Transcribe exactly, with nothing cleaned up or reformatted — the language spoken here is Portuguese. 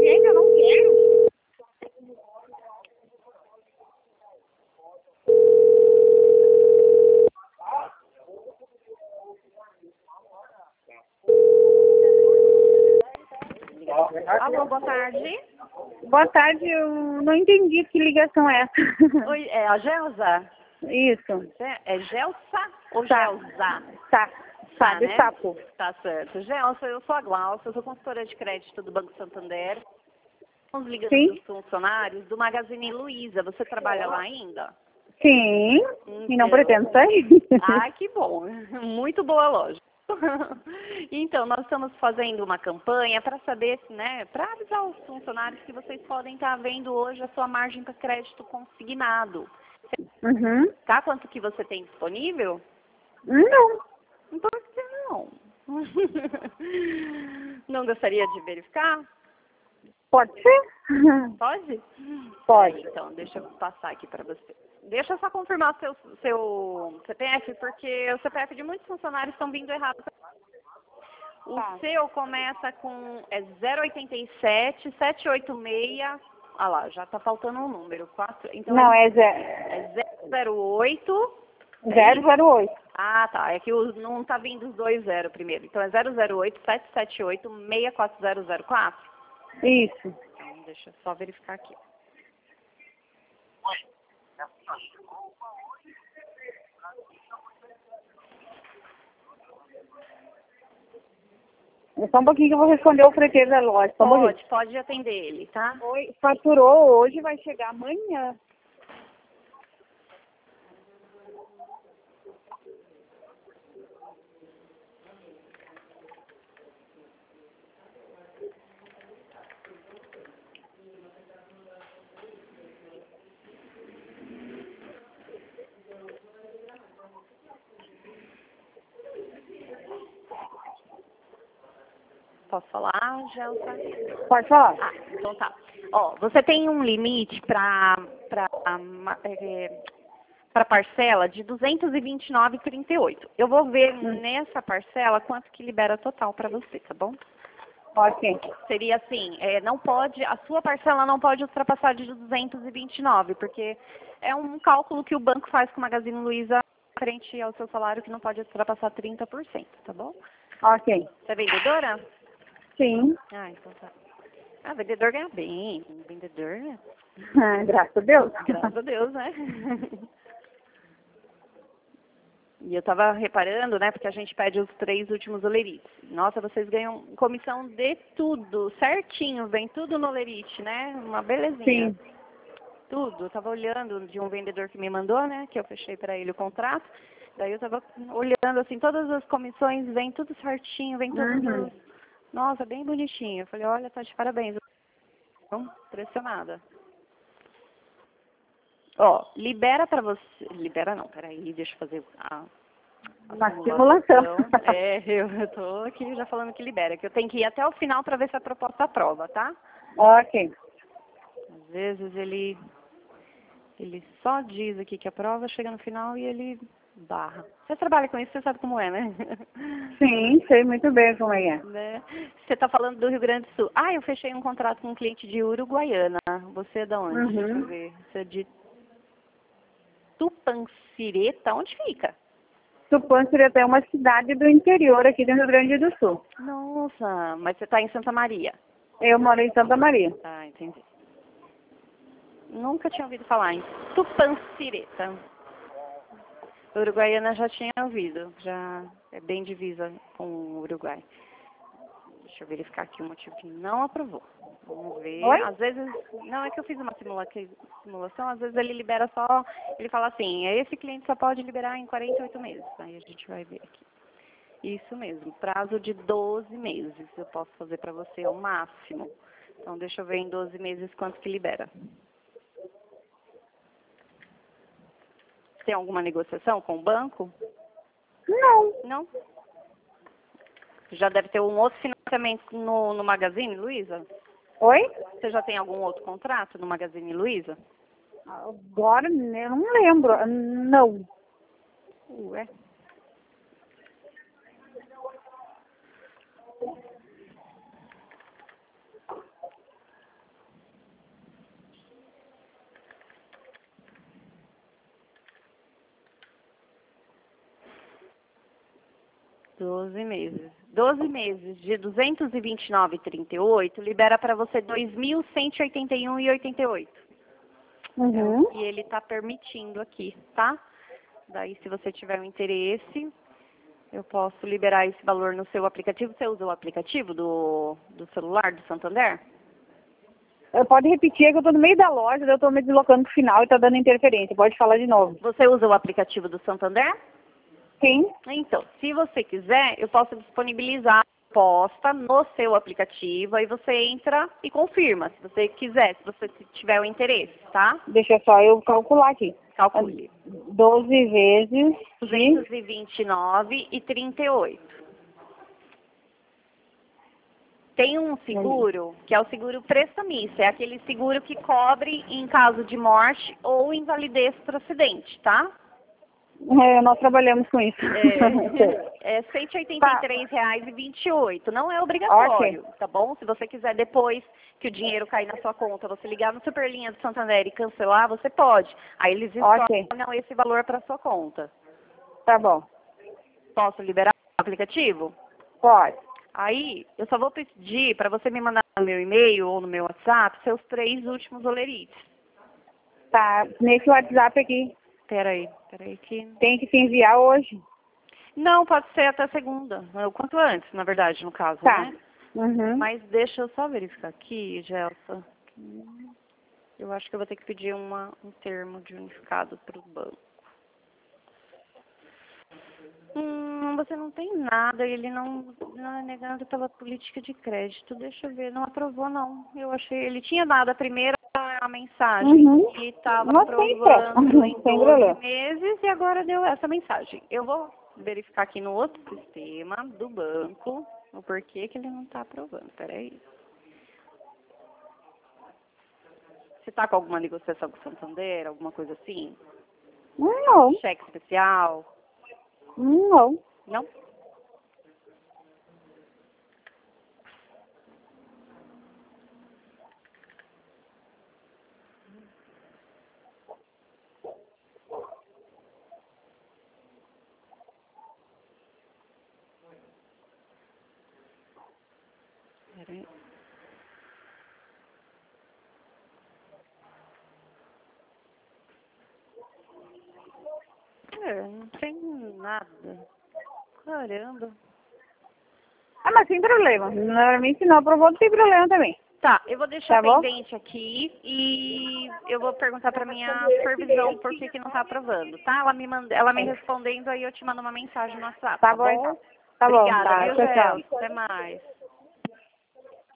quer que eu não quero? Alô, boa tarde. Boa tarde, eu não entendi que ligação é essa. Oi, é a Gelsa? Isso. É é Gelsa ou Tá. Gelsa? Tá. Tá, de né? sapo. Tá certo. Gelsa, eu sou a Glaucia, eu sou consultora de crédito do Banco Santander. Estamos ligando Sim. para os funcionários do Magazine Luiza. Você trabalha lá ainda? Sim. E não Então... pretendo sair. Ai, que bom. Muito boa loja. Então, nós estamos fazendo uma campanha para saber, né, para avisar os funcionários que vocês podem estar vendo hoje a sua margem para crédito consignado. Uhum. Tá? Quanto que você tem disponível? Não. Por que não? Não gostaria de verificar? Pode ser? Pode? Pode. É, então, deixa eu passar aqui para você. Deixa eu só confirmar seu, seu C P F, porque o C P F de muitos funcionários estão vindo errado. O Tá. seu começa com é zero oitenta e sete, setecentos e oitenta e seis. Ah lá, já está faltando um número. Quatro, então Não, é, é zero. é zero zero oito. Zero zero oito. Ah, tá. É que os, não está vindo os dois zero primeiro. Então é zero zero oito, sete sete oito, seis quatro zero zero quatro. Isso. Então, deixa eu só verificar aqui. Só um pouquinho que eu vou responder o freguês da loja. Só um pouquinho. Pode, pode atender ele, tá? Oi, faturou hoje, vai chegar amanhã. Posso falar, Gelsa? Pode falar. Ah, então tá. Ó, você tem um limite para para para parcela de duzentos e vinte e nove vírgula trinta e oito. Eu vou ver Hum. nessa parcela quanto que libera total para você, tá bom? Ok. Seria assim, é, não pode, a sua parcela não pode ultrapassar de duzentos e vinte e nove, porque é um cálculo que o banco faz com o Magazine Luiza frente ao seu salário que não pode ultrapassar trinta por cento, tá bom? Ok. Você é vendedora? Sim. Ah, então tá. Ah, vendedor ganha bem. Vendedor, Ah, graças a Deus. graças a Deus, né? E eu tava reparando, né, porque a gente pede os três últimos olerites. Nossa, vocês ganham comissão de tudo, certinho, vem tudo no olerite, né? Uma belezinha. Sim. Tudo. Eu tava olhando de um vendedor que me mandou, né, que eu fechei para ele o contrato. Daí eu tava olhando, assim, todas as comissões, vem tudo certinho, vem tudo... Uhum. Nossa, bem bonitinho. Eu falei, olha, tá de parabéns. Então, impressionada. Ó, libera pra você... Libera não, peraí, deixa eu fazer a, a Uma simulação. simulação. É, eu, eu tô aqui já falando que libera, que eu tenho que ir até o final pra ver se a proposta aprova, tá? Ok. Às vezes ele... Ele só diz aqui que aprova, chega no final e ele barra. Você trabalha com isso, você sabe como é, né? Sim, sei muito bem como é. Né? Você está falando do Rio Grande do Sul. Ah, eu fechei um contrato com um cliente de Uruguaiana. Você é de onde? Uhum. Deixa eu ver. Você é de Tupancireta? Onde fica? Tupancireta é uma cidade do interior aqui do Rio Grande do Sul. Nossa, mas você está em Santa Maria. Eu moro em Santa Maria. Ah, entendi. Nunca tinha ouvido falar em Tupancireta. Uruguaiana já tinha ouvido. Já é bem divisa com o Uruguai. Deixa eu verificar aqui o motivo que não aprovou. Vamos ver. Oi? Às vezes, não é que eu fiz uma simula simulação, às vezes ele libera só, ele fala assim, esse cliente só pode liberar em quarenta e oito meses. Aí a gente vai ver aqui. Isso mesmo, prazo de doze meses eu posso fazer para você, é o máximo. Então deixa eu ver em doze meses quanto que libera. Tem alguma negociação com o banco? Não. Não? Já deve ter um outro financiamento no, no Magazine Luiza? Oi? Você já tem algum outro contrato no Magazine Luiza? Agora eu não lembro. Não. Ué. doze meses. doze meses de duzentos e vinte e nove e trinta e oito libera para você dois mil cento e oitenta e um e oitenta e oito. Uhum. E ele está permitindo aqui, tá? Daí, se você tiver um interesse, eu posso liberar esse valor no seu aplicativo. Você usa o aplicativo do, do celular do Santander? Eu pode repetir, é que eu tô no meio da loja, eu tô me deslocando pro final e tá dando interferência. Pode falar de novo. Você usa o aplicativo do Santander? Sim? Então, se você quiser, eu posso disponibilizar a proposta no seu aplicativo, aí você entra e confirma, se você quiser, se você tiver o interesse, tá? Deixa só eu calcular aqui. Calcule. doze vezes duzentos e vinte e nove e trinta e oito. Tem um seguro, que é o seguro prestamista, é aquele seguro que cobre em caso de morte ou invalidez por acidente, tá? É, nós trabalhamos com isso. É, é cento e oitenta e três reais e vinte e oito. Não é obrigatório, Ok. tá bom? Se você quiser depois que o dinheiro cair na sua conta, você ligar no Superlinha do Santander e cancelar, você pode. Aí eles Ok. estornam esse valor para sua conta. Tá bom. Posso liberar o aplicativo? Pode. Aí, eu só vou pedir para você me mandar no meu e-mail ou no meu WhatsApp seus três últimos olerites. Tá, nesse WhatsApp aqui. Peraí, peraí que... Tem que te enviar hoje. Não, pode ser até segunda. O quanto antes, na verdade, no caso, Tá. né? Uhum. Mas deixa eu só verificar aqui, Gelsa. Eu acho que eu vou ter que pedir uma, um termo de unificado para o banco. Hum, você não tem nada, ele não, não é negado pela política de crédito. Deixa eu ver, não aprovou não. Eu achei, ele tinha dado a primeira a mensagem Uhum. que estava Não aprovando em Sem doze problema. meses e agora deu essa mensagem. Eu vou verificar aqui no outro sistema do banco o porquê que ele não está aprovando. Peraí. Você está com alguma negociação com o Santander, alguma coisa assim? Não. Cheque especial? Não. Não? Peraí. É, não tem nada. Caramba. Ah, mas sem problema. Normalmente se não aprovou, não tem problema também. Tá, eu vou deixar Tá bom? pendente aqui e eu vou perguntar pra minha supervisão por que que não tá aprovando, tá? Ela me manda, ela me respondendo, aí eu te mando uma mensagem no WhatsApp, Tá tá bom, bom? então. Tá bom, Obrigada, tá. viu, Tchau, tchau. Gel? Até mais.